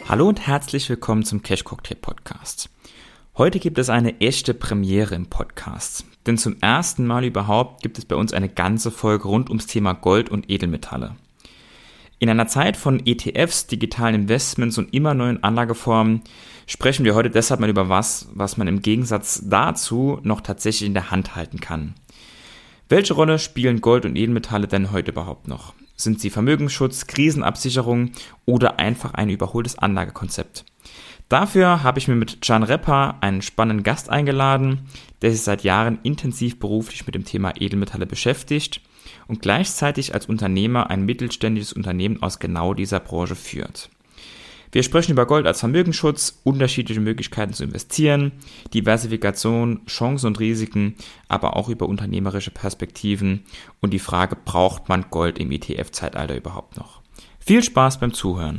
Hallo und herzlich willkommen zum Cash Cocktail Podcast. Heute gibt es eine echte Premiere im Podcast, denn zum ersten Mal überhaupt gibt es bei uns eine ganze Folge rund ums Thema Gold und Edelmetalle. In einer Zeit von ETFs, digitalen Investments und immer neuen Anlageformen sprechen wir heute deshalb mal über was man im Gegensatz dazu noch tatsächlich in der Hand halten kann. Welche Rolle spielen Gold und Edelmetalle denn heute überhaupt noch? Sind sie Vermögensschutz, Krisenabsicherung oder einfach ein überholtes Anlagekonzept? Dafür habe ich mir mit Can Repa einen spannenden Gast eingeladen, der sich seit Jahren intensiv beruflich mit dem Thema Edelmetalle beschäftigt und gleichzeitig als Unternehmer ein mittelständisches Unternehmen aus genau dieser Branche führt. Wir sprechen über Gold als Vermögensschutz, unterschiedliche Möglichkeiten zu investieren, Diversifikation, Chancen und Risiken, aber auch über unternehmerische Perspektiven und die Frage, braucht man Gold im ETF-Zeitalter überhaupt noch? Viel Spaß beim Zuhören.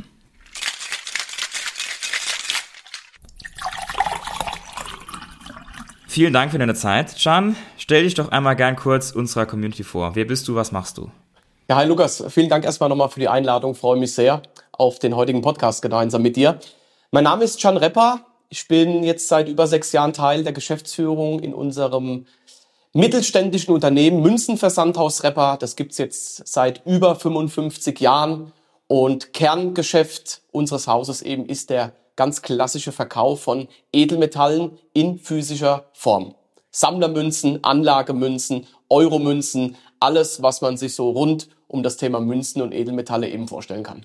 Vielen Dank für deine Zeit, Can. Stell dich doch einmal gern kurz unserer Community vor. Wer bist du, was machst du? Ja, hi Lukas, vielen Dank erstmal nochmal für die Einladung. Freue mich sehr auf den heutigen Podcast gemeinsam mit dir. Mein Name ist Can Repa. Ich bin jetzt seit über 6 Jahren Teil der Geschäftsführung in unserem mittelständischen Unternehmen Münzenversandhaus Repa. Das gibt's jetzt seit über 55 Jahren. Und Kerngeschäft unseres Hauses eben ist der ganz klassische Verkauf von Edelmetallen in physischer Form. Sammlermünzen, Anlagemünzen, Euromünzen, alles, was man sich so rund um das Thema Münzen und Edelmetalle eben vorstellen kann.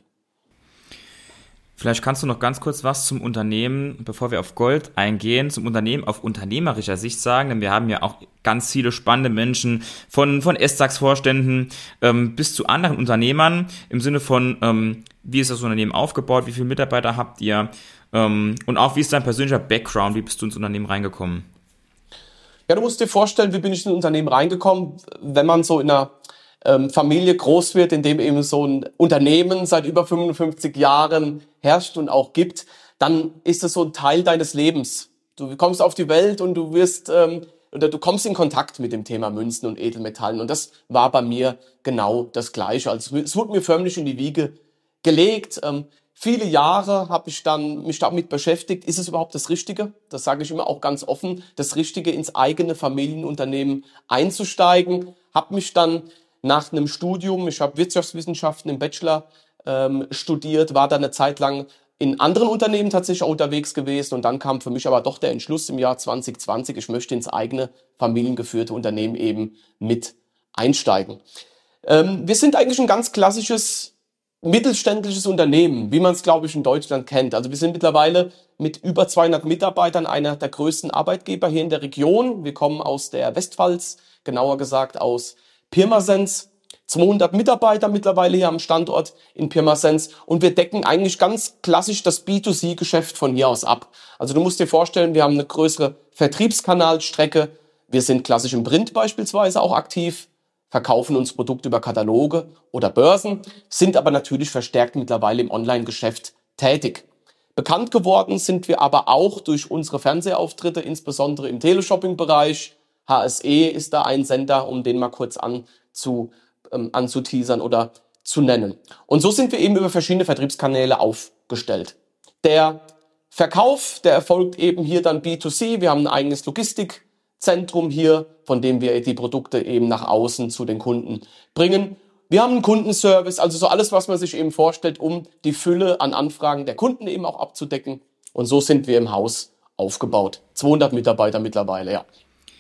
Vielleicht kannst du noch ganz kurz was zum Unternehmen, bevor wir auf Gold eingehen, zum Unternehmen auf unternehmerischer Sicht sagen, denn wir haben ja auch ganz viele spannende Menschen von S-DAX-Vorständen bis zu anderen Unternehmern im Sinne von, wie ist das Unternehmen aufgebaut, wie viele Mitarbeiter habt ihr und auch wie ist dein persönlicher Background, wie bist du ins Unternehmen reingekommen? Ja, du musst dir vorstellen, wie bin ich in ein Unternehmen reingekommen, wenn man so in einer Familie groß wird, in dem eben so ein Unternehmen seit über 55 Jahren herrscht und auch gibt, dann ist es so ein Teil deines Lebens. Du kommst auf die Welt und du wirst oder du kommst in Kontakt mit dem Thema Münzen und Edelmetallen. Und das war bei mir genau das Gleiche. Also es wurde mir förmlich in die Wiege gelegt. Viele Jahre habe ich dann mich damit beschäftigt, ist es überhaupt das Richtige? Das sage ich immer auch ganz offen, das Richtige, ins eigene Familienunternehmen einzusteigen. Habe mich dann nach einem Studium, ich habe Wirtschaftswissenschaften im Bachelor studiert, war dann eine Zeit lang in anderen Unternehmen tatsächlich auch unterwegs gewesen und dann kam für mich aber doch der Entschluss im Jahr 2020, ich möchte ins eigene familiengeführte Unternehmen eben mit einsteigen. Wir sind eigentlich ein ganz klassisches mittelständisches Unternehmen, wie man es, glaube ich, in Deutschland kennt. Also wir sind mittlerweile mit über 200 Mitarbeitern einer der größten Arbeitgeber hier in der Region. Wir kommen aus der Westpfalz, genauer gesagt aus Pirmasens. 200 Mitarbeiter mittlerweile hier am Standort in Pirmasens und wir decken eigentlich ganz klassisch das B2C-Geschäft von hier aus ab. Also du musst dir vorstellen, wir haben eine größere Vertriebskanalstrecke. Wir sind klassisch im Print beispielsweise auch aktiv, verkaufen uns Produkte über Kataloge oder Börsen, sind aber natürlich verstärkt mittlerweile im Online-Geschäft tätig. Bekannt geworden sind wir aber auch durch unsere Fernsehauftritte, insbesondere im Teleshopping-Bereich. HSE ist da ein Sender, um den mal kurz anzuteasern oder zu nennen. Und so sind wir eben über verschiedene Vertriebskanäle aufgestellt. Der Verkauf, der erfolgt eben hier dann B2C. Wir haben ein eigenes Logistikzentrum hier, von dem wir die Produkte eben nach außen zu den Kunden bringen. Wir haben einen Kundenservice, also so alles, was man sich eben vorstellt, um die Fülle an Anfragen der Kunden eben auch abzudecken. Und so sind wir im Haus aufgebaut. 200 Mitarbeiter mittlerweile, ja.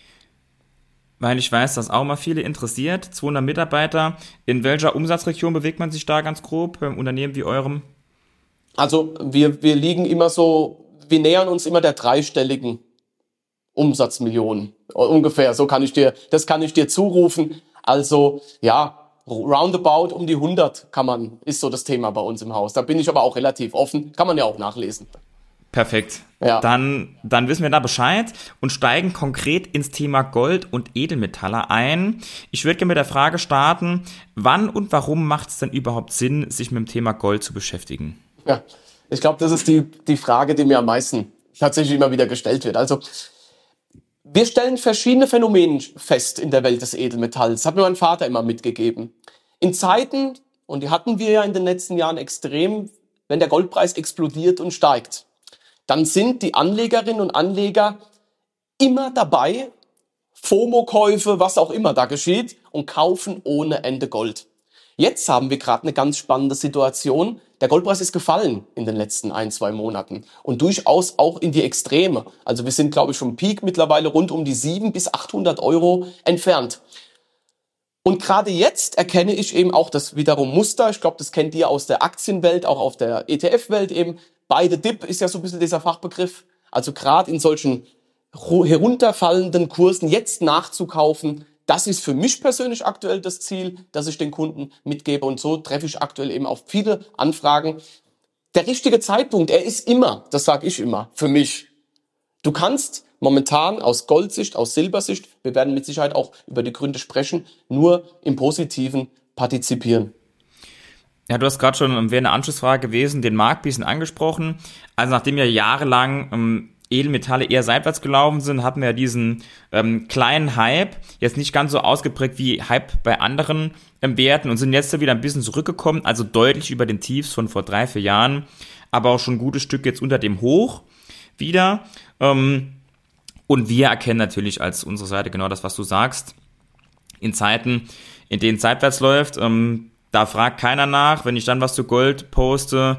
Weil ich weiß, dass auch mal viele interessiert. 200 Mitarbeiter. In welcher Umsatzregion bewegt man sich da ganz grob beim Unternehmen wie eurem? Also wir liegen immer so, wir nähern uns immer der dreistelligen Umsatzmillionen ungefähr. Das kann ich dir zurufen. Also ja, roundabout um die 100 ist so das Thema bei uns im Haus. Da bin ich aber auch relativ offen. Kann man ja auch nachlesen. Perfekt. Ja. Dann wissen wir da Bescheid und steigen konkret ins Thema Gold und Edelmetalle ein. Ich würde gerne mit der Frage starten, wann und warum macht es denn überhaupt Sinn, sich mit dem Thema Gold zu beschäftigen? Ja, ich glaube, das ist die Frage, die mir am meisten tatsächlich immer wieder gestellt wird. Also wir stellen verschiedene Phänomene fest in der Welt des Edelmetalls. Das hat mir mein Vater immer mitgegeben. In Zeiten, und die hatten wir ja in den letzten Jahren extrem, wenn der Goldpreis explodiert und steigt. Dann sind die Anlegerinnen und Anleger immer dabei, FOMO-Käufe, was auch immer da geschieht, und kaufen ohne Ende Gold. Jetzt haben wir gerade eine ganz spannende Situation. Der Goldpreis ist gefallen in den letzten 1-2 Monaten und durchaus auch in die Extreme. Also wir sind, glaube ich, vom Peak mittlerweile rund um die 700 bis 800 Euro entfernt. Und gerade jetzt erkenne ich eben auch das wiederum Muster. Ich glaube, das kennt ihr aus der Aktienwelt, auch auf der ETF-Welt eben. Buy the dip ist ja so ein bisschen dieser Fachbegriff. Also gerade in solchen herunterfallenden Kursen jetzt nachzukaufen, das ist für mich persönlich aktuell das Ziel, das ich den Kunden mitgebe. Und so treffe ich aktuell eben auf viele Anfragen. Der richtige Zeitpunkt, er ist immer, das sage ich immer, für mich. Du kannst momentan aus Goldsicht, aus Silbersicht, wir werden mit Sicherheit auch über die Gründe sprechen, nur im Positiven partizipieren. Ja, du hast gerade schon, wäre eine Anschlussfrage gewesen, den Markt ein bisschen angesprochen. Also nachdem ja jahrelang Edelmetalle eher seitwärts gelaufen sind, hatten wir ja diesen kleinen Hype, jetzt nicht ganz so ausgeprägt wie Hype bei anderen Werten und sind jetzt wieder ein bisschen zurückgekommen, also deutlich über den Tiefs von vor 3-4 Jahren, aber auch schon ein gutes Stück jetzt unter dem Hoch wieder. Und wir erkennen natürlich als unsere Seite genau das, was du sagst. In Zeiten, in denen es seitwärts läuft, da fragt keiner nach. Wenn ich dann was zu Gold poste,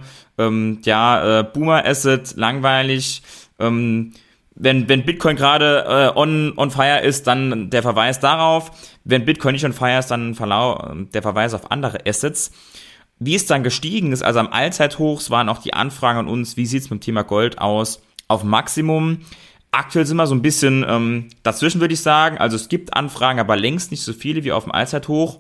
Boomer Asset, langweilig. Wenn Bitcoin gerade on fire ist, dann der Verweis darauf. Wenn Bitcoin nicht on fire ist, dann der Verweis auf andere Assets. Wie es dann gestiegen ist, also am Allzeithochs waren auch die Anfragen an uns, wie sieht's mit dem Thema Gold aus, auf Maximum. Aktuell sind wir so ein bisschen dazwischen, würde ich sagen. Also es gibt Anfragen, aber längst nicht so viele wie auf dem Allzeithoch.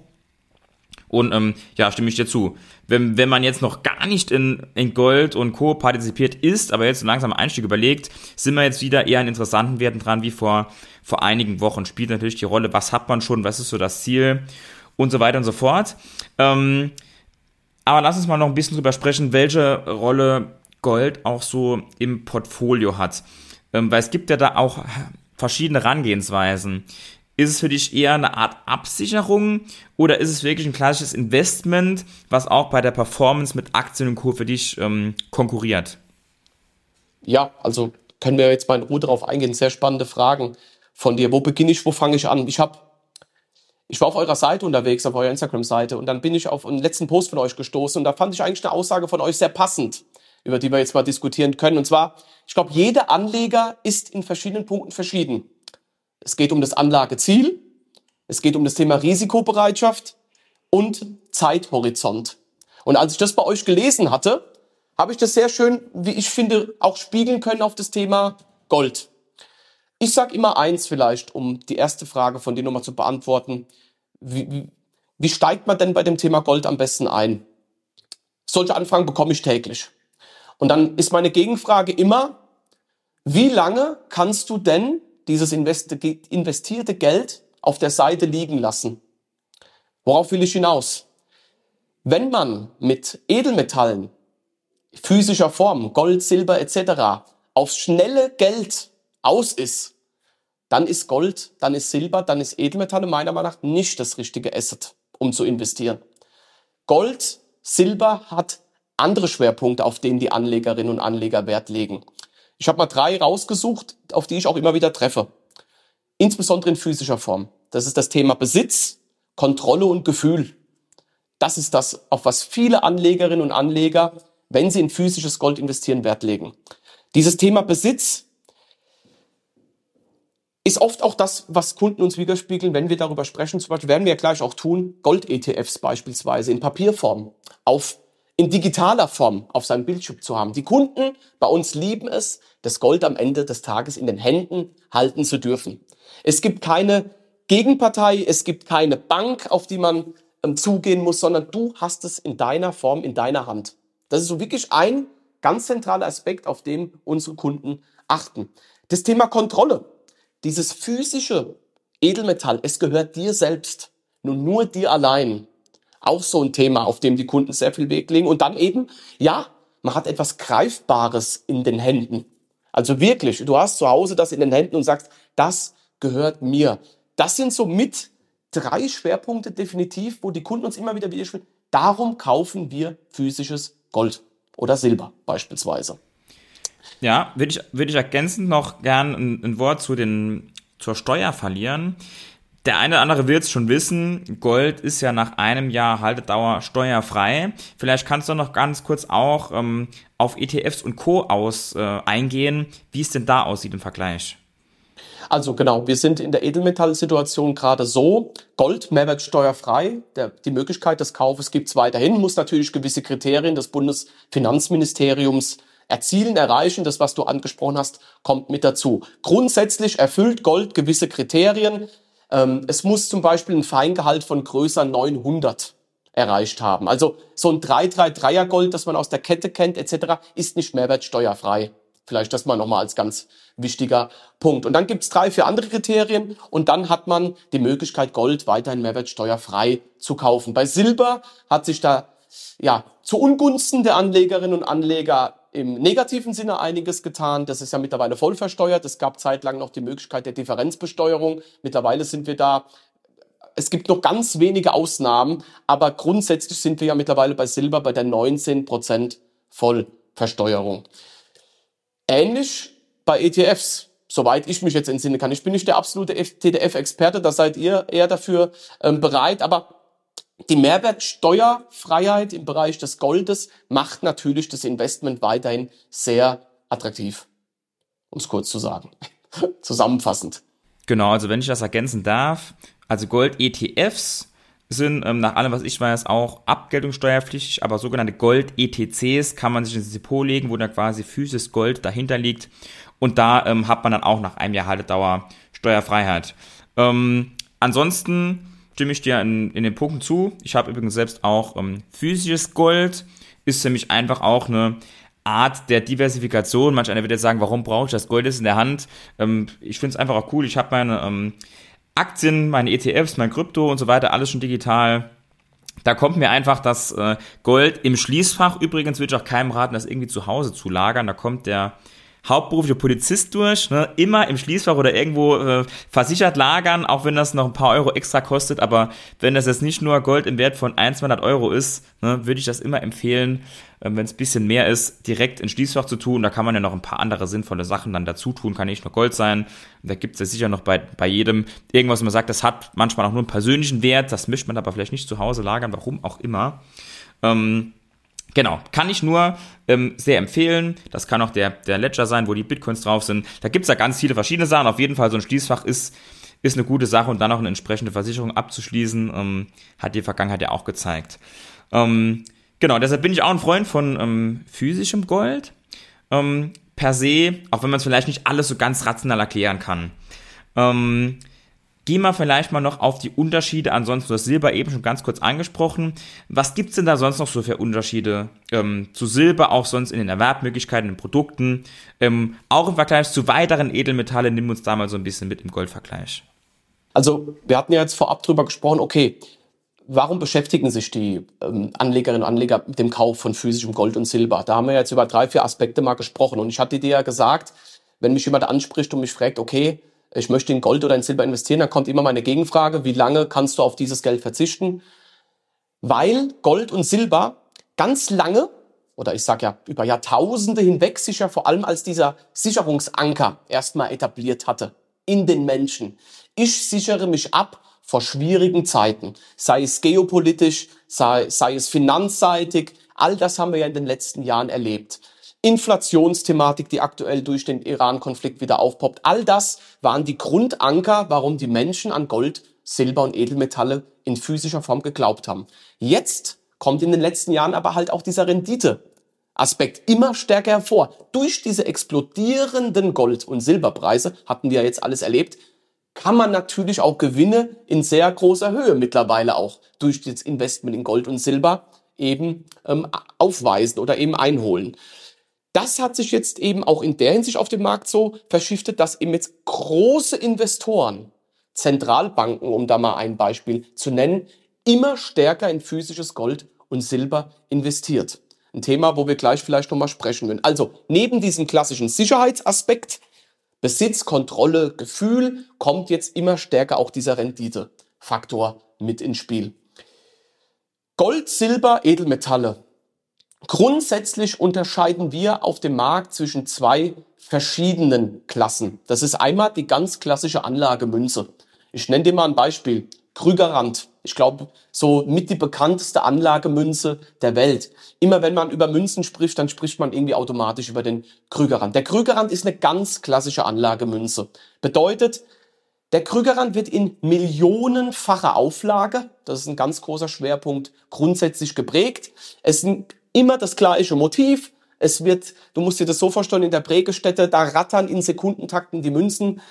Und stimme ich dir zu. Wenn man jetzt noch gar nicht in Gold und Co. partizipiert ist, aber jetzt langsam einen Einstieg überlegt, sind wir jetzt wieder eher an interessanten Werten dran wie vor einigen Wochen. Spielt natürlich die Rolle, was hat man schon, was ist so das Ziel und so weiter und so fort. Aber lass uns mal noch ein bisschen drüber sprechen, welche Rolle Gold auch so im Portfolio hat. Weil es gibt ja da auch verschiedene Herangehensweisen. Ist es für dich eher eine Art Absicherung oder ist es wirklich ein klassisches Investment, was auch bei der Performance mit Aktien und Co. für dich konkurriert? Ja, also können wir jetzt mal in Ruhe darauf eingehen. Sehr spannende Fragen von dir. Wo beginne ich, wo fange ich an? Ich war auf eurer Seite unterwegs, auf eurer Instagram-Seite, und dann bin ich auf einen letzten Post von euch gestoßen und da fand ich eigentlich eine Aussage von euch sehr passend, über die wir jetzt mal diskutieren können. Und zwar, ich glaube, jeder Anleger ist in verschiedenen Punkten verschieden. Es geht um das Anlageziel, es geht um das Thema Risikobereitschaft und Zeithorizont. Und als ich das bei euch gelesen hatte, habe ich das sehr schön, wie ich finde, auch spiegeln können auf das Thema Gold. Ich sage immer eins vielleicht, um die erste Frage von dir nochmal zu beantworten. Wie steigt man denn bei dem Thema Gold am besten ein? Solche Anfragen bekomme ich täglich. Und dann ist meine Gegenfrage immer, wie lange kannst du denn dieses investierte Geld auf der Seite liegen lassen? Worauf will ich hinaus? Wenn man mit Edelmetallen physischer Form, Gold, Silber etc. aufs schnelle Geld aus ist, dann ist Gold, dann ist Silber, dann ist Edelmetalle meiner Meinung nach nicht das richtige Asset, um zu investieren. Gold, Silber hat andere Schwerpunkte, auf denen die Anlegerinnen und Anleger Wert legen. Ich habe mal 3 rausgesucht, auf die ich auch immer wieder treffe. Insbesondere in physischer Form. Das ist das Thema Besitz, Kontrolle und Gefühl. Das ist das, auf was viele Anlegerinnen und Anleger, wenn sie in physisches Gold investieren, Wert legen. Dieses Thema Besitz ist oft auch das, was Kunden uns widerspiegeln, wenn wir darüber sprechen. Zum Beispiel werden wir ja gleich auch tun, Gold-ETFs beispielsweise in Papierform, in digitaler Form auf seinem Bildschirm zu haben. Die Kunden bei uns lieben es, das Gold am Ende des Tages in den Händen halten zu dürfen. Es gibt keine Gegenpartei, es gibt keine Bank, auf die man zugehen muss, sondern du hast es in deiner Form, in deiner Hand. Das ist so wirklich ein ganz zentraler Aspekt, auf den unsere Kunden achten. Das Thema Kontrolle. Dieses physische Edelmetall, es gehört dir selbst, nur dir allein. Auch so ein Thema, auf dem die Kunden sehr viel Wert legen. Und dann eben, ja, man hat etwas Greifbares in den Händen. Also wirklich, du hast zu Hause das in den Händen und sagst, das gehört mir. Das sind so mit 3 Schwerpunkte definitiv, wo die Kunden uns immer wieder widerspiegeln. Darum kaufen wir physisches Gold. oder Silber beispielsweise. Ja, würde ich ergänzend noch gern ein Wort zur Steuer verlieren. Der eine oder andere wird es schon wissen, Gold ist ja nach einem Jahr Haltedauer steuerfrei. Vielleicht kannst du noch ganz kurz auch auf ETFs und Co. eingehen, wie es denn da aussieht im Vergleich. Also genau, wir sind in der Edelmetallsituation gerade so, Gold mehrwertsteuerfrei, die Möglichkeit des Kaufes gibt es weiterhin, muss natürlich gewisse Kriterien des Bundesfinanzministeriums erreichen. Das, was du angesprochen hast, kommt mit dazu. Grundsätzlich erfüllt Gold gewisse Kriterien. Es muss zum Beispiel ein Feingehalt von größer 900 erreicht haben. Also so ein 333er Gold, das man aus der Kette kennt etc., ist nicht mehrwertsteuerfrei. Vielleicht das mal nochmal als ganz wichtiger Punkt. Und dann gibt es 3, 4 andere Kriterien und dann hat man die Möglichkeit, Gold weiterhin mehrwertsteuerfrei zu kaufen. Bei Silber hat sich da zu Ungunsten der Anlegerinnen und Anleger im negativen Sinne einiges getan. Das ist ja mittlerweile voll versteuert. Es gab zeitlang noch die Möglichkeit der Differenzbesteuerung. Mittlerweile sind wir da. Es gibt noch ganz wenige Ausnahmen, aber grundsätzlich sind wir ja mittlerweile bei Silber bei der 19% Vollversteuerung. Ähnlich bei ETFs, soweit ich mich jetzt entsinnen kann. Ich bin nicht der absolute TTF-Experte, da seid ihr eher dafür bereit, aber die Mehrwertsteuerfreiheit im Bereich des Goldes macht natürlich das Investment weiterhin sehr attraktiv, um es kurz zu sagen. Zusammenfassend. Genau, also wenn ich das ergänzen darf, also Gold-ETFs sind nach allem, was ich weiß, auch abgeltungssteuerpflichtig, aber sogenannte Gold-ETCs kann man sich ins Depot legen, wo dann quasi physisches Gold dahinter liegt und da hat man dann auch nach einem Jahr Haltedauer Steuerfreiheit. Ansonsten stimme ich dir in den Punkten zu. Ich habe übrigens selbst auch physisches Gold, ist für mich einfach auch eine Art der Diversifikation. Manch einer wird jetzt sagen, warum brauche ich das Gold ist in der Hand? Ich finde es einfach auch cool. Ich habe meine Aktien, meine ETFs, mein Krypto und so weiter, alles schon digital. Da kommt mir einfach das Gold im Schließfach. Übrigens würde ich auch keinem raten, das irgendwie zu Hause zu lagern. Da kommt der hauptberufliche Polizist durch, ne, immer im Schließfach oder irgendwo versichert lagern, auch wenn das noch ein paar Euro extra kostet, aber wenn das jetzt nicht nur Gold im Wert von 200 Euro ist, ne, würde ich das immer empfehlen, wenn es ein bisschen mehr ist, direkt ins Schließfach zu tun. Da kann man ja noch ein paar andere sinnvolle Sachen dann dazu tun, kann nicht nur Gold sein. Da gibt es ja sicher noch bei jedem irgendwas, wo man sagt, das hat manchmal auch nur einen persönlichen Wert, das möchte man aber vielleicht nicht zu Hause lagern, warum auch immer. Genau, kann ich nur sehr empfehlen. Das kann auch der Ledger sein, wo die Bitcoins drauf sind. Da gibt's ja ganz viele verschiedene Sachen. Auf jeden Fall so ein Schließfach ist eine gute Sache und dann auch eine entsprechende Versicherung abzuschließen, hat die Vergangenheit ja auch gezeigt. Genau, deshalb bin ich auch ein Freund von physischem Gold. Per se, auch wenn man es vielleicht nicht alles so ganz rational erklären kann. Gehen wir vielleicht mal noch auf die Unterschiede. Ansonsten, du hast Silber eben schon ganz kurz angesprochen. Was gibt's denn da sonst noch so für Unterschiede zu Silber, auch sonst in den Erwerbmöglichkeiten, in den Produkten? Auch im Vergleich zu weiteren Edelmetallen, nimm uns da mal so ein bisschen mit im Goldvergleich. Also wir hatten ja jetzt vorab drüber gesprochen, okay, warum beschäftigen sich die Anlegerinnen und Anleger mit dem Kauf von physischem Gold und Silber? Da haben wir jetzt über 3, 4 Aspekte mal gesprochen. Und ich hatte dir ja gesagt, wenn mich jemand anspricht und mich fragt, okay, ich möchte in Gold oder in Silber investieren, dann kommt immer meine Gegenfrage, wie lange kannst du auf dieses Geld verzichten? Weil Gold und Silber ganz lange, oder ich sage ja über Jahrtausende hinweg, sich ja vor allem als dieser Sicherungsanker erstmal etabliert hatte in den Menschen. Ich sichere mich ab vor schwierigen Zeiten, sei es geopolitisch, sei es finanzseitig, all das haben wir ja in den letzten Jahren erlebt. Inflationsthematik, die aktuell durch den Iran-Konflikt wieder aufpoppt. All das waren die Grundanker, warum die Menschen an Gold, Silber und Edelmetalle in physischer Form geglaubt haben. Jetzt kommt in den letzten Jahren aber halt auch dieser Rendite-Aspekt immer stärker hervor. Durch diese explodierenden Gold- und Silberpreise, hatten wir ja jetzt alles erlebt, kann man natürlich auch Gewinne in sehr großer Höhe mittlerweile auch durch das Investment in Gold und Silber eben aufweisen oder eben einholen. Das hat sich jetzt eben auch in der Hinsicht auf dem Markt so verschiftet, dass eben jetzt große Investoren, Zentralbanken, um da mal ein Beispiel zu nennen, immer stärker in physisches Gold und Silber investiert. Ein Thema, wo wir gleich vielleicht nochmal sprechen werden. Also neben diesem klassischen Sicherheitsaspekt, Besitz, Kontrolle, Gefühl, kommt jetzt immer stärker auch dieser Renditefaktor mit ins Spiel. Gold, Silber, Edelmetalle. Grundsätzlich unterscheiden wir auf dem Markt zwischen zwei verschiedenen Klassen. Das ist einmal die ganz klassische Anlagemünze. Ich nenne dir mal ein Beispiel. Krügerrand. Ich glaube, so mit die bekannteste Anlagemünze der Welt. Immer wenn man über Münzen spricht, dann spricht man irgendwie automatisch über den Krügerrand. Der Krügerrand ist eine ganz klassische Anlagemünze. Bedeutet, der Krügerrand wird in millionenfacher Auflage, das ist ein ganz großer Schwerpunkt, grundsätzlich geprägt. Es ist immer das gleiche Motiv. Du musst dir das so vorstellen, in der Prägestätte, da rattern in Sekundentakten die Münzen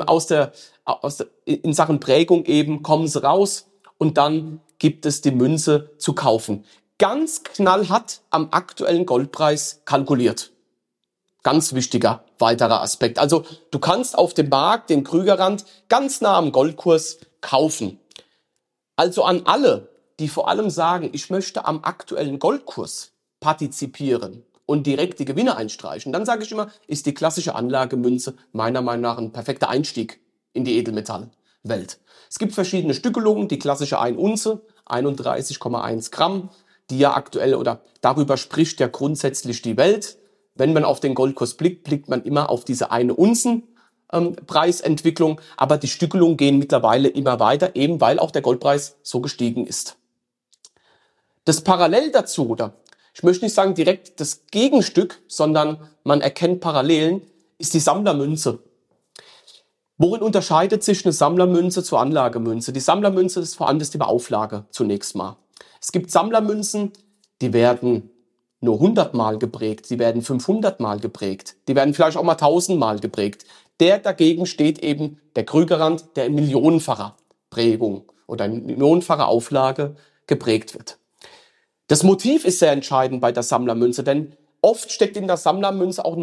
in Sachen Prägung eben, kommen sie raus und dann gibt es die Münze zu kaufen. Ganz knallhart am aktuellen Goldpreis kalkuliert. Ganz wichtiger weiterer Aspekt. Also du kannst auf dem Markt den Krügerrand ganz nah am Goldkurs kaufen. Also an alle, die vor allem sagen, ich möchte am aktuellen Goldkurs partizipieren und direkt die Gewinne einstreichen, dann sage ich immer, ist die klassische Anlagemünze meiner Meinung nach ein perfekter Einstieg in die Edelmetallwelt. Es gibt verschiedene Stückelungen, die klassische 1 Unze, 31,1 Gramm, die ja aktuell oder darüber spricht ja grundsätzlich die Welt. Wenn man auf den Goldkurs blickt, blickt man immer auf diese 1 Unzen Preisentwicklung, aber die Stückelungen gehen mittlerweile immer weiter, eben weil auch der Goldpreis so gestiegen ist. Das parallel dazu, oder ich möchte nicht sagen direkt das Gegenstück, sondern man erkennt Parallelen, ist die Sammlermünze. Worin unterscheidet sich eine Sammlermünze zur Anlagemünze? Die Sammlermünze ist vor allem das Thema Auflage zunächst mal. Es gibt Sammlermünzen, die werden nur 100 Mal geprägt, die werden 500 Mal geprägt, die werden vielleicht auch mal 1000 Mal geprägt. Der dagegen steht eben der Krügerrand, der in millionenfacher Prägung oder in millionenfacher Auflage geprägt wird. Das Motiv ist sehr entscheidend bei der Sammlermünze, denn oft steckt in der Sammlermünze auch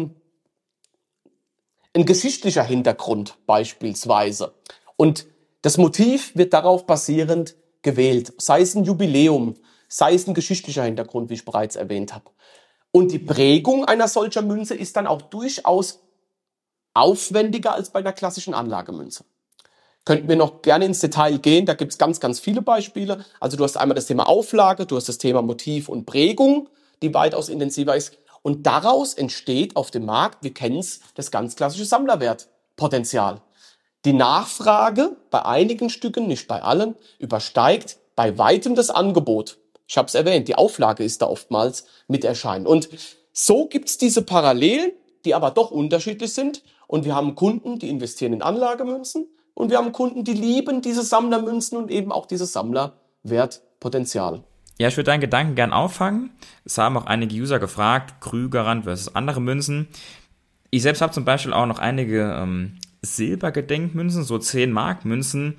ein geschichtlicher Hintergrund beispielsweise. Und das Motiv wird darauf basierend gewählt, sei es ein Jubiläum, sei es ein geschichtlicher Hintergrund, wie ich bereits erwähnt habe. Und die Prägung einer solcher Münze ist dann auch durchaus aufwendiger als bei einer klassischen Anlagemünze. Könnten wir noch gerne ins Detail gehen, da gibt es ganz, ganz viele Beispiele. Also du hast einmal das Thema Auflage, du hast das Thema Motiv und Prägung, die weitaus intensiver ist. Und daraus entsteht auf dem Markt, wir kennen es, das ganz klassische Sammlerwertpotenzial. Die Nachfrage bei einigen Stücken, nicht bei allen, übersteigt bei weitem das Angebot. Ich habe es erwähnt, die Auflage ist da oftmals mit erscheinen. Und so gibt es diese Parallelen, die aber doch unterschiedlich sind. Und wir haben Kunden, die investieren in Anlagemünzen. Und wir haben Kunden, die lieben diese Sammlermünzen und eben auch dieses Sammlerwertpotenzial. Ja, ich würde deinen Gedanken gern auffangen. Es haben auch einige User gefragt, Krügerrand versus andere Münzen. Ich selbst habe zum Beispiel auch noch einige Silbergedenkmünzen, so 10 Mark Münzen,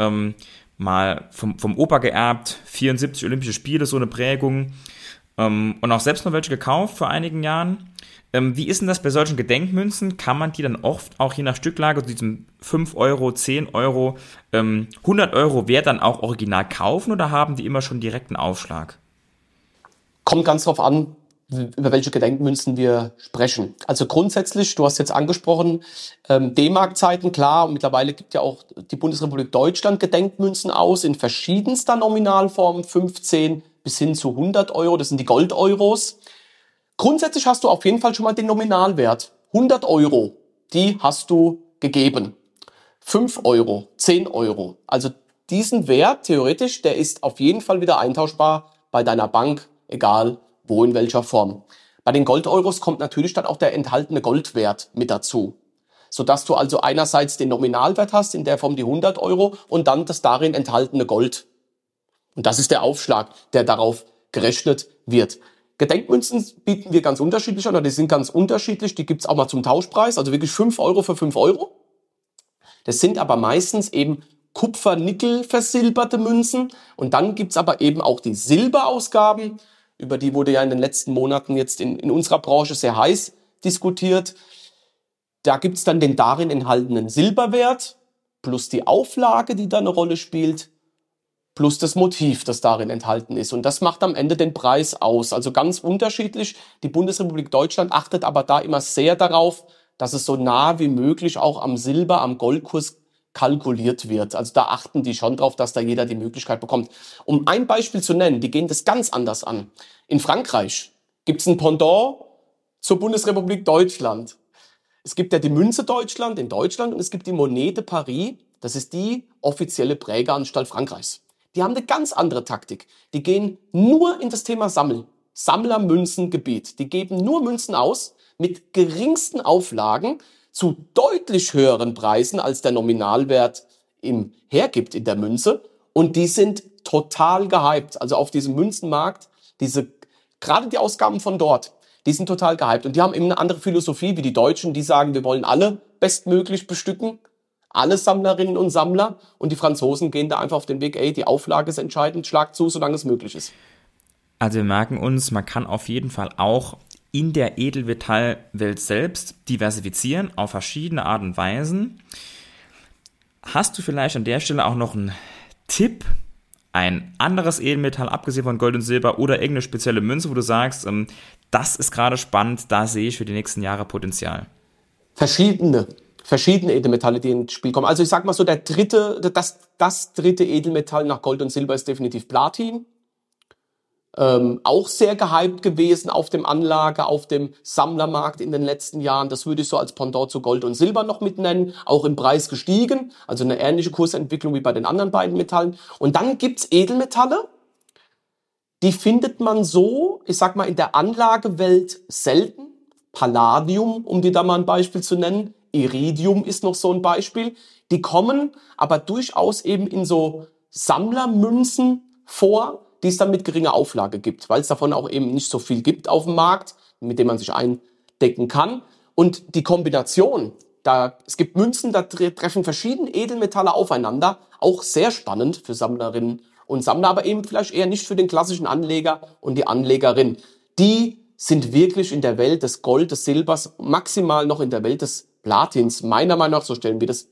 mal vom Opa geerbt, 74 Olympische Spiele, so eine Prägung, und auch selbst noch welche gekauft vor einigen Jahren. Wie ist denn das bei solchen Gedenkmünzen? Kann man die dann oft auch je nach Stücklage, zu diesem 5 Euro, 10 Euro, 100 Euro Wert dann auch original kaufen oder haben die immer schon direkten Aufschlag? Kommt ganz drauf an, über welche Gedenkmünzen wir sprechen. Also grundsätzlich, du hast jetzt angesprochen, D-Mark-Zeiten, klar, und mittlerweile gibt ja auch die Bundesrepublik Deutschland Gedenkmünzen aus in verschiedenster Nominalform, 15 bis hin zu 100 Euro, das sind die Gold-Euros. Grundsätzlich hast du auf jeden Fall schon mal den Nominalwert. 100 Euro, die hast du gegeben. 5 Euro, 10 Euro. Also diesen Wert, theoretisch, der ist auf jeden Fall wieder eintauschbar bei deiner Bank, egal wo, in welcher Form. Bei den Gold-Euros kommt natürlich dann auch der enthaltene Goldwert mit dazu. Sodass du also einerseits den Nominalwert hast, in der Form die 100 Euro, und dann das darin enthaltene Gold. Und das ist der Aufschlag, der darauf gerechnet wird. Gedenkmünzen bieten wir ganz unterschiedlich an, oder die sind ganz unterschiedlich. Die gibt's auch mal zum Tauschpreis, also wirklich 5 Euro für 5 Euro. Das sind aber meistens eben Kupfer-Nickel versilberte Münzen. Und dann gibt's aber eben auch die Silberausgaben, über die wurde ja in den letzten Monaten jetzt in unserer Branche sehr heiß diskutiert. Da gibt's dann den darin enthaltenen Silberwert plus die Auflage, die da eine Rolle spielt, plus das Motiv, das darin enthalten ist. Und das macht am Ende den Preis aus. Also ganz unterschiedlich. Die Bundesrepublik Deutschland achtet aber da immer sehr darauf, dass es so nah wie möglich auch am Silber, am Goldkurs kalkuliert wird. Also da achten die schon drauf, dass da jeder die Möglichkeit bekommt. Um ein Beispiel zu nennen, die gehen das ganz anders an. In Frankreich Gibt es ein Pendant zur Bundesrepublik Deutschland? Es gibt ja die Münze Deutschland in Deutschland und es gibt die Monnaie de Paris. Das ist die offizielle Prägeanstalt Frankreichs. Die haben eine ganz andere Taktik. Die gehen nur in das Thema Sammlermünzengebiet. Die geben nur Münzen aus mit geringsten Auflagen zu deutlich höheren Preisen, als der Nominalwert im hergibt in der Münze. Und die sind total gehypt. Also auf diesem Münzenmarkt, gerade die Ausgaben von dort, die sind total gehypt. Und die haben eben eine andere Philosophie wie die Deutschen. Die sagen, wir wollen alle bestmöglich bestücken. Alle Sammlerinnen und Sammler. Und die Franzosen gehen da einfach auf den Weg, die Auflage ist entscheidend, schlag zu, solange es möglich ist. Also wir merken uns, man kann auf jeden Fall auch in der Edelmetallwelt selbst diversifizieren auf verschiedene Arten und Weisen. Hast du vielleicht an der Stelle auch noch einen Tipp, ein anderes Edelmetall, abgesehen von Gold und Silber oder irgendeine spezielle Münze, wo du sagst, das ist gerade spannend, da sehe ich für die nächsten Jahre Potenzial? Verschiedene Edelmetalle, die ins Spiel kommen. Also ich sag mal so, das dritte Edelmetall nach Gold und Silber ist definitiv Platin. Auch sehr gehypt gewesen auf dem Sammlermarkt in den letzten Jahren. Das würde ich so als Pendant zu Gold und Silber noch mit nennen. Auch im Preis gestiegen. Also eine ähnliche Kursentwicklung wie bei den anderen beiden Metallen. Und dann gibt's Edelmetalle, die findet man so, ich sag mal, in der Anlagewelt selten. Palladium, um dir da mal ein Beispiel zu nennen. Iridium ist noch so ein Beispiel. Die kommen aber durchaus eben in so Sammlermünzen vor, die es dann mit geringer Auflage gibt, weil es davon auch eben nicht so viel gibt auf dem Markt, mit dem man sich eindecken kann. Und die Kombination, es gibt Münzen, da treffen verschiedene Edelmetalle aufeinander, auch sehr spannend für Sammlerinnen und Sammler, aber eben vielleicht eher nicht für den klassischen Anleger und die Anlegerin. Die sind wirklich in der Welt des Gold, des Silbers, maximal noch in der Welt des Platins, meiner Meinung nach, so stellen wir das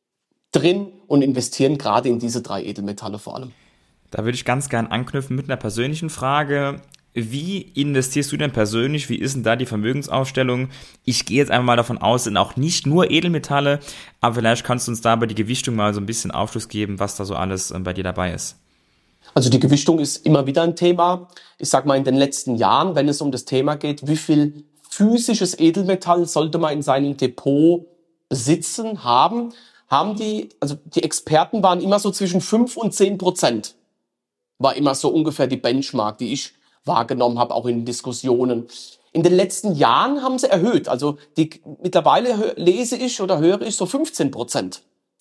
drin und investieren gerade in diese 3 Edelmetalle vor allem. Da würde ich ganz gern anknüpfen mit einer persönlichen Frage. Wie investierst du denn persönlich? Wie ist denn da die Vermögensaufstellung? Ich gehe jetzt einfach mal davon aus, sind auch nicht nur Edelmetalle, aber vielleicht kannst du uns dabei die Gewichtung mal so ein bisschen Aufschluss geben, was da so alles bei dir dabei ist. Also die Gewichtung ist immer wieder ein Thema. Ich sag mal in den letzten Jahren, wenn es um das Thema geht, wie viel physisches Edelmetall sollte man in seinem Depot besitzen, haben die Experten waren immer so zwischen 5 und 10%. War immer so ungefähr die Benchmark, die ich wahrgenommen habe, auch in Diskussionen. In den letzten Jahren haben sie erhöht. Also mittlerweile lese ich oder höre ich so 15%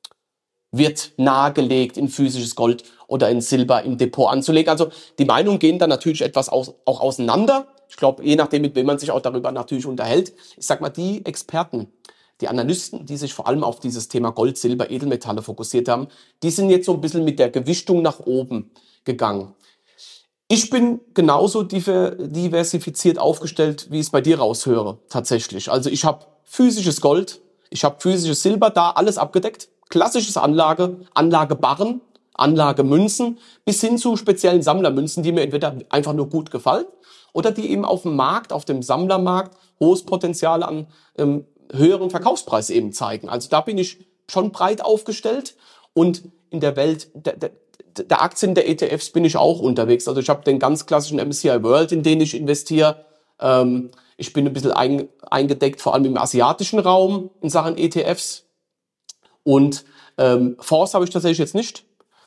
wird nahegelegt, in physisches Gold oder in Silber im Depot anzulegen. Also die Meinungen gehen da natürlich etwas auch auseinander. Ich glaube, je nachdem, mit wem man sich auch darüber natürlich unterhält. Ich sag mal, die Experten, die Analysten, die sich vor allem auf dieses Thema Gold, Silber, Edelmetalle fokussiert haben, die sind jetzt so ein bisschen mit der Gewichtung nach oben gegangen. Ich bin genauso diversifiziert aufgestellt, wie ich es bei dir raushöre, tatsächlich. Also ich habe physisches Gold, ich habe physisches Silber, da alles abgedeckt. Klassisches Anlagebarren, Anlagemünzen, bis hin zu speziellen Sammlermünzen, die mir entweder einfach nur gut gefallen oder die eben auf dem Markt, auf dem Sammlermarkt, hohes Potenzial an höheren Verkaufspreis eben zeigen. Also da bin ich schon breit aufgestellt und in der Welt der Aktien, der ETFs bin ich auch unterwegs. Also ich habe den ganz klassischen MSCI World, in den ich investiere. Ich bin ein bisschen eingedeckt, vor allem im asiatischen Raum in Sachen ETFs. Und Fonds habe ich tatsächlich jetzt nicht.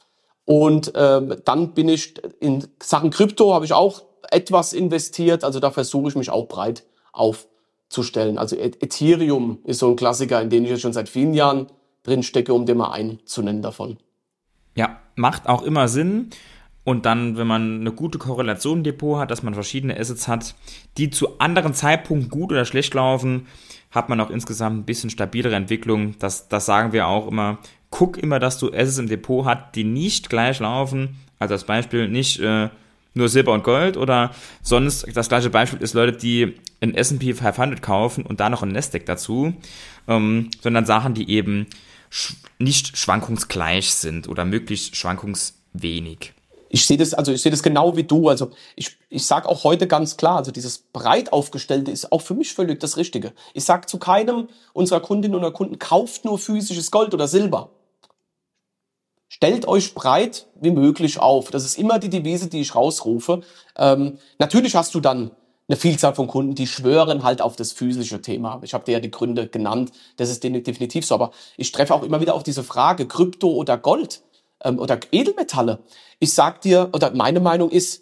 Und dann bin ich in Sachen Krypto, habe ich auch etwas investiert. Also da versuche ich mich auch breit aufzustellen. Also Ethereum ist so ein Klassiker, in den ich jetzt schon seit vielen Jahren drin stecke, um den mal einen zu nennen davon. Ja, macht auch immer Sinn. Und dann, wenn man eine gute Korrelation im Depot hat, dass man verschiedene Assets hat, die zu anderen Zeitpunkten gut oder schlecht laufen, hat man auch insgesamt ein bisschen stabilere Entwicklung. Das sagen wir auch immer. Guck immer, dass du Assets im Depot hast, die nicht gleich laufen. Also als Beispiel nicht nur Silber und Gold oder sonst, das gleiche Beispiel ist Leute, die ein S&P 500 kaufen und da noch ein Nasdaq dazu, sondern Sachen, die eben nicht schwankungsgleich sind oder möglichst schwankungswenig. Ich sehe das genau wie du. Also ich sage auch heute ganz klar, also dieses breit aufgestellte ist auch für mich völlig das Richtige. Ich sage zu keinem unserer Kundinnen oder Kunden, kauft nur physisches Gold oder Silber. Stellt euch breit wie möglich auf. Das ist immer die Devise, die ich rausrufe. Natürlich hast du dann eine Vielzahl von Kunden, die schwören halt auf das physische Thema. Ich habe dir ja die Gründe genannt, das ist definitiv so. Aber ich treffe auch immer wieder auf diese Frage, Krypto oder Gold oder Edelmetalle. Ich sag dir, oder meine Meinung ist,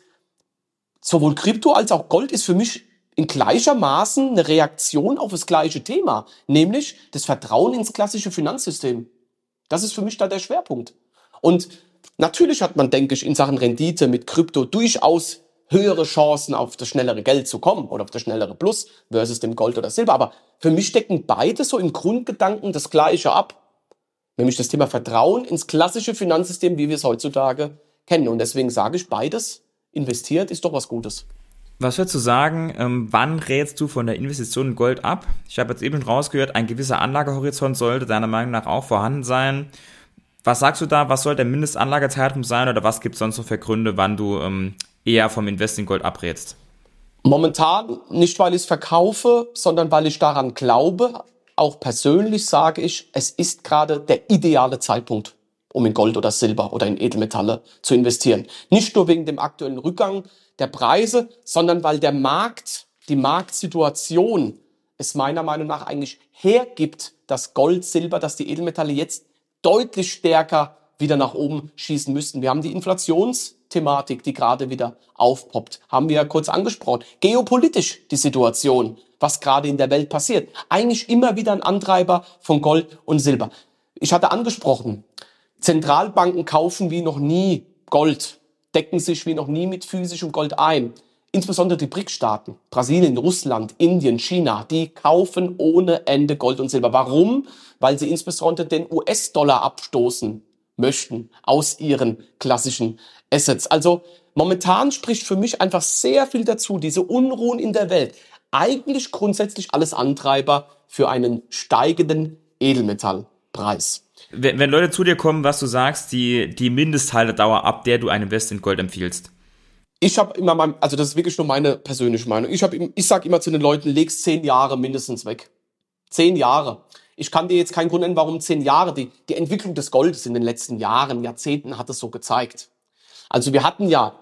sowohl Krypto als auch Gold ist für mich in gleichermaßen eine Reaktion auf das gleiche Thema, nämlich das Vertrauen ins klassische Finanzsystem. Das ist für mich da der Schwerpunkt. Und natürlich hat man, denke ich, in Sachen Rendite mit Krypto durchaus höhere Chancen, auf das schnellere Geld zu kommen oder auf das schnellere Plus versus dem Gold oder Silber. Aber für mich decken beide so im Grundgedanken das Gleiche ab. Nämlich das Thema Vertrauen ins klassische Finanzsystem, wie wir es heutzutage kennen. Und deswegen sage ich, beides investiert ist doch was Gutes. Was würdest du sagen, wann rätst du von der Investition in Gold ab? Ich habe jetzt eben schon rausgehört, ein gewisser Anlagehorizont sollte deiner Meinung nach auch vorhanden sein. Was sagst du da, was soll der Mindestanlagezeitraum sein oder was gibt es sonst noch für Gründe, wann du eher vom Invest in Gold abrätst? Momentan nicht, weil ich es verkaufe, sondern weil ich daran glaube. Auch persönlich sage ich, es ist gerade der ideale Zeitpunkt, um in Gold oder Silber oder in Edelmetalle zu investieren. Nicht nur wegen dem aktuellen Rückgang der Preise, sondern weil der Markt, die Marktsituation es meiner Meinung nach eigentlich hergibt, dass Gold, Silber, dass die Edelmetalle jetzt deutlich stärker wieder nach oben schießen müssten. Wir haben die Inflationsthematik, die gerade wieder aufpoppt. Haben wir ja kurz angesprochen. Geopolitisch die Situation, was gerade in der Welt passiert. Eigentlich immer wieder ein Antreiber von Gold und Silber. Ich hatte angesprochen, Zentralbanken kaufen wie noch nie Gold, decken sich wie noch nie mit physischem Gold ein. Insbesondere die BRICS-Staaten, Brasilien, Russland, Indien, China, die kaufen ohne Ende Gold und Silber. Warum? Weil sie insbesondere den US-Dollar abstoßen möchten aus ihren klassischen Assets. Also momentan spricht für mich einfach sehr viel dazu, diese Unruhen in der Welt. Eigentlich grundsätzlich alles Antreiber für einen steigenden Edelmetallpreis. Wenn Leute zu dir kommen, was du sagst, die Mindesthaltedauer, ab der du ein Invest in Gold empfiehlst? Ich habe immer also das ist wirklich nur meine persönliche Meinung. Ich sage immer zu den Leuten, legst 10 Jahre mindestens weg. 10 Jahre. Ich kann dir jetzt keinen Grund nennen, warum 10 Jahre. Die Entwicklung des Goldes in den letzten Jahren, Jahrzehnten hat es so gezeigt. Also wir hatten ja,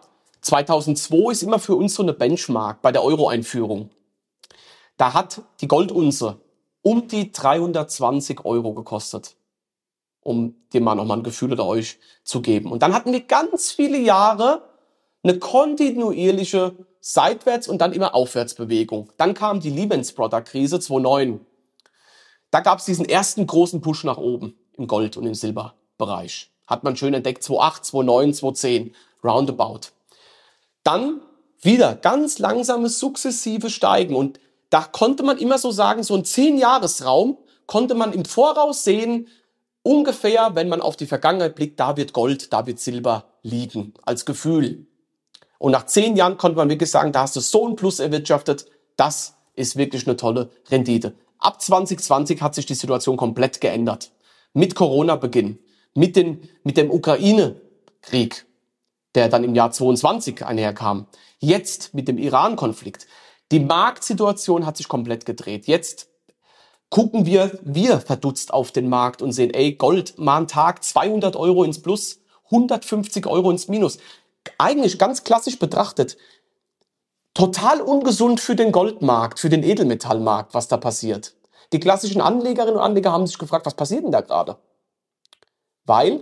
2002 ist immer für uns so eine Benchmark bei der Euro-Einführung. Da hat die Goldunze um die 320 € gekostet, um dir mal nochmal ein Gefühl oder euch zu geben. Und dann hatten wir ganz viele Jahre eine kontinuierliche Seitwärts- und dann immer Aufwärtsbewegung. Dann kam die Lehman Brothers Krise 2009. Da gab es diesen ersten großen Push nach oben im Gold- und im Silberbereich. Hat man schön entdeckt, 2008, 2009, 2010, roundabout. Dann wieder ganz langsames, sukzessives Steigen. Und da konnte man immer so sagen, so ein 10-Jahres-Raum konnte man im Voraus sehen, ungefähr, wenn man auf die Vergangenheit blickt, da wird Gold, da wird Silber liegen, als Gefühl. Und nach 10 Jahren konnte man wirklich sagen, da hast du so ein Plus erwirtschaftet, das ist wirklich eine tolle Rendite. Ab 2020 hat sich die Situation komplett geändert. Mit Corona-Beginn, mit dem Ukraine-Krieg, der dann im Jahr 22 einherkam. Jetzt mit dem Iran-Konflikt. Die Marktsituation hat sich komplett gedreht. Jetzt gucken wir verdutzt auf den Markt und sehen, Gold mal einen Tag 200 € ins Plus, 150 € ins Minus. Eigentlich ganz klassisch betrachtet, total ungesund für den Goldmarkt, für den Edelmetallmarkt, was da passiert. Die klassischen Anlegerinnen und Anleger haben sich gefragt, was passiert denn da gerade? Weil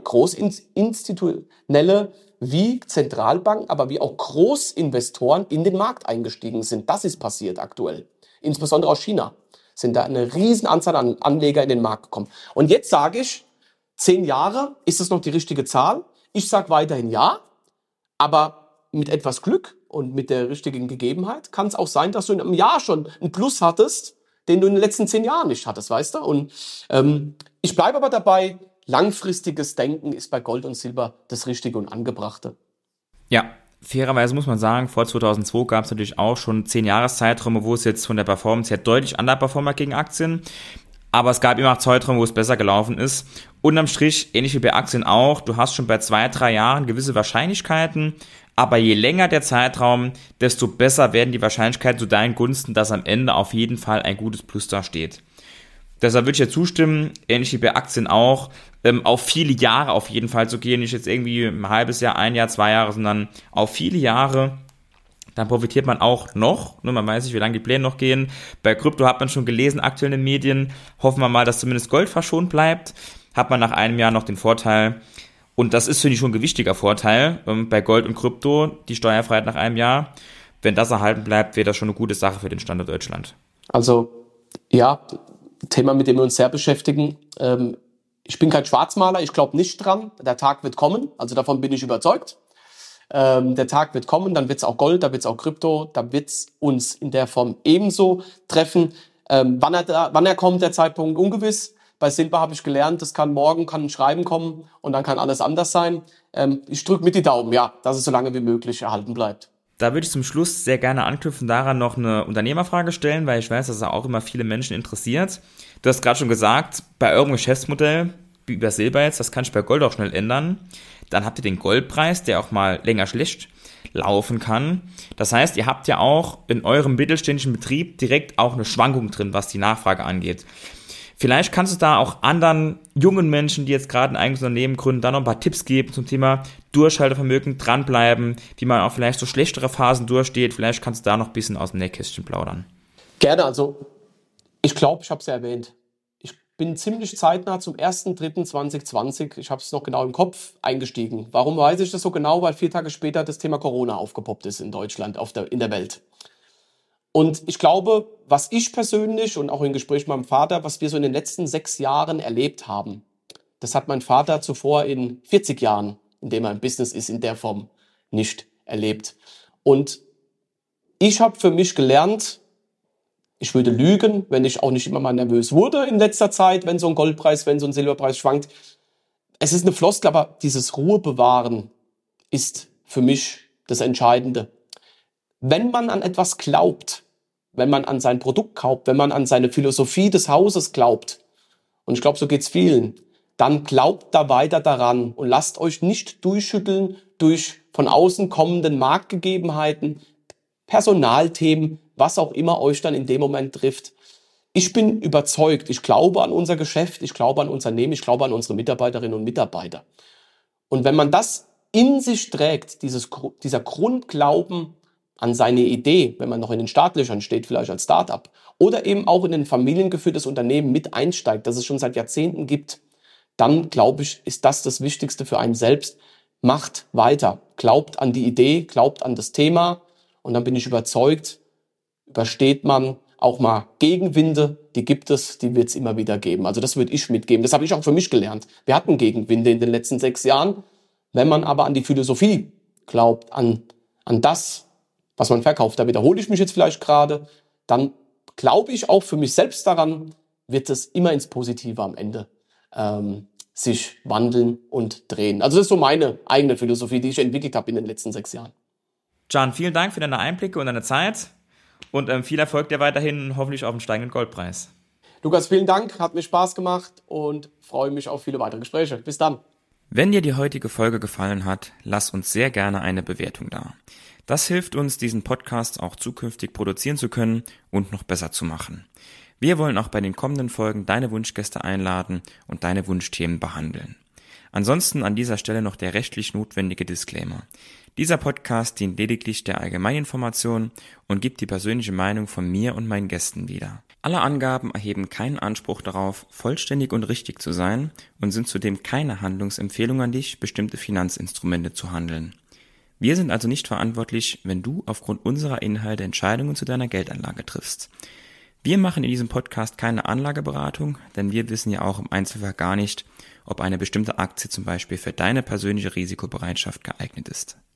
Großinstitutionelle wie Zentralbanken, aber wie auch Großinvestoren in den Markt eingestiegen sind. Das ist passiert aktuell. Insbesondere aus China sind da eine riesen Anzahl an Anleger in den Markt gekommen. Und jetzt sage ich, 10 Jahre, ist das noch die richtige Zahl? Ich sage weiterhin ja. Aber mit etwas Glück und mit der richtigen Gegebenheit kann es auch sein, dass du in einem Jahr schon einen Plus hattest, den du in den letzten 10 Jahren nicht hattest, weißt du? Und ich bleibe aber dabei, langfristiges Denken ist bei Gold und Silber das Richtige und Angebrachte. Ja, fairerweise muss man sagen, vor 2002 gab es natürlich auch schon 10 Jahreszeiträume, wo es jetzt von der Performance her deutlich underperformt hat gegen Aktien. Aber es gab immer auch Zeiträume, wo es besser gelaufen ist. Unterm Strich, ähnlich wie bei Aktien auch, du hast schon bei 2-3 Jahren gewisse Wahrscheinlichkeiten, aber je länger der Zeitraum, desto besser werden die Wahrscheinlichkeiten zu deinen Gunsten, dass am Ende auf jeden Fall ein gutes Plus da steht. Deshalb würde ich dir zustimmen, ähnlich wie bei Aktien auch, auf viele Jahre auf jeden Fall zu gehen, nicht jetzt irgendwie ein halbes Jahr, 1 Jahr, 2 Jahre, sondern auf viele Jahre. dann profitiert man auch noch. Nur man weiß nicht, wie lange die Pläne noch gehen. Bei Krypto hat man schon gelesen, aktuell in den Medien. Hoffen wir mal, dass zumindest Gold verschont bleibt. Hat man nach einem Jahr noch den Vorteil, und das ist, finde ich, schon ein gewichtiger Vorteil, bei Gold und Krypto, die Steuerfreiheit nach einem Jahr. Wenn das erhalten bleibt, wäre das schon eine gute Sache für den Standort Deutschland. Also, ja, Thema, mit dem wir uns sehr beschäftigen. Ich bin kein Schwarzmaler, ich glaube nicht dran. Der Tag wird kommen, also davon bin ich überzeugt. Der Tag wird kommen, dann wird es auch Gold, da wird es auch Krypto, da wird es uns in der Form ebenso treffen. Wann er kommt, der Zeitpunkt ungewiss. Bei Silber habe ich gelernt, das kann morgen, kann ein Schreiben kommen und dann kann alles anders sein. Ich drücke mit die Daumen, ja, dass es so lange wie möglich erhalten bleibt. Da würde ich zum Schluss sehr gerne anknüpfen, daran noch eine Unternehmerfrage stellen, weil ich weiß, dass es auch immer viele Menschen interessiert. Du hast gerade schon gesagt, bei eurem Geschäftsmodell, wie über Silber jetzt, das kann ich bei Gold auch schnell ändern. Dann habt ihr den Goldpreis, der auch mal länger schlecht laufen kann. Das heißt, ihr habt ja auch in eurem mittelständischen Betrieb direkt auch eine Schwankung drin, was die Nachfrage angeht. Vielleicht kannst du da auch anderen jungen Menschen, die jetzt gerade ein eigenes Unternehmen gründen, da noch ein paar Tipps geben zum Thema Durchhaltevermögen, dranbleiben, wie man auch vielleicht so schlechtere Phasen durchsteht. Vielleicht kannst du da noch ein bisschen aus dem Nähkästchen plaudern. Gerne, also ich glaube, ich habe es ja erwähnt. Ich bin ziemlich zeitnah zum 1.3.2020, ich habe es noch genau im Kopf, eingestiegen. Warum weiß ich das so genau? Weil 4 Tage später das Thema Corona aufgepoppt ist in Deutschland, in der Welt. Und ich glaube, was ich persönlich und auch im Gespräch mit meinem Vater, was wir so in den letzten 6 Jahren erlebt haben, das hat mein Vater zuvor in 40 Jahren, in dem er im Business ist, in der Form nicht erlebt. Und ich habe für mich gelernt, ich würde lügen, wenn ich auch nicht immer mal nervös wurde in letzter Zeit, wenn so ein Goldpreis, wenn so ein Silberpreis schwankt. Es ist eine Floskel, aber dieses Ruhe bewahren ist für mich das Entscheidende. Wenn man an etwas glaubt, wenn man an sein Produkt glaubt, wenn man an seine Philosophie des Hauses glaubt, und ich glaube, so geht's vielen, dann glaubt da weiter daran und lasst euch nicht durchschütteln durch von außen kommenden Marktgegebenheiten, Personalthemen, was auch immer euch dann in dem Moment trifft. Ich bin überzeugt, ich glaube an unser Geschäft, ich glaube an unser Unternehmen, ich glaube an unsere Mitarbeiterinnen und Mitarbeiter. Und wenn man das in sich trägt, dieser Grundglauben an seine Idee, wenn man noch in den Startlöchern steht, vielleicht als Startup, oder eben auch in ein familiengeführtes Unternehmen mit einsteigt, das es schon seit Jahrzehnten gibt, dann, glaube ich, ist das Wichtigste für einen selbst. Macht weiter, glaubt an die Idee, glaubt an das Thema und dann bin ich überzeugt, übersteht man auch mal Gegenwinde, die gibt es, die wird es immer wieder geben. Also das würde ich mitgeben. Das habe ich auch für mich gelernt. Wir hatten Gegenwinde in den letzten 6 Jahren. Wenn man aber an die Philosophie glaubt, an das, was man verkauft, da wiederhole ich mich jetzt vielleicht gerade, dann glaube ich auch für mich selbst daran, wird es immer ins Positive am Ende sich wandeln und drehen. Also das ist so meine eigene Philosophie, die ich entwickelt habe in den letzten 6 Jahren. Can, vielen Dank für deine Einblicke und deine Zeit und viel Erfolg dir weiterhin, hoffentlich auf einen steigenden Goldpreis. Lukas, vielen Dank, hat mir Spaß gemacht und freue mich auf viele weitere Gespräche. Bis dann. Wenn dir die heutige Folge gefallen hat, lass uns sehr gerne eine Bewertung da. Das hilft uns, diesen Podcast auch zukünftig produzieren zu können und noch besser zu machen. Wir wollen auch bei den kommenden Folgen deine Wunschgäste einladen und deine Wunschthemen behandeln. Ansonsten an dieser Stelle noch der rechtlich notwendige Disclaimer. Dieser Podcast dient lediglich der Allgemeininformation und gibt die persönliche Meinung von mir und meinen Gästen wieder. Alle Angaben erheben keinen Anspruch darauf, vollständig und richtig zu sein und sind zudem keine Handlungsempfehlung an dich, bestimmte Finanzinstrumente zu handeln. Wir sind also nicht verantwortlich, wenn du aufgrund unserer Inhalte Entscheidungen zu deiner Geldanlage triffst. Wir machen in diesem Podcast keine Anlageberatung, denn wir wissen ja auch im Einzelfall gar nicht, ob eine bestimmte Aktie zum Beispiel für deine persönliche Risikobereitschaft geeignet ist.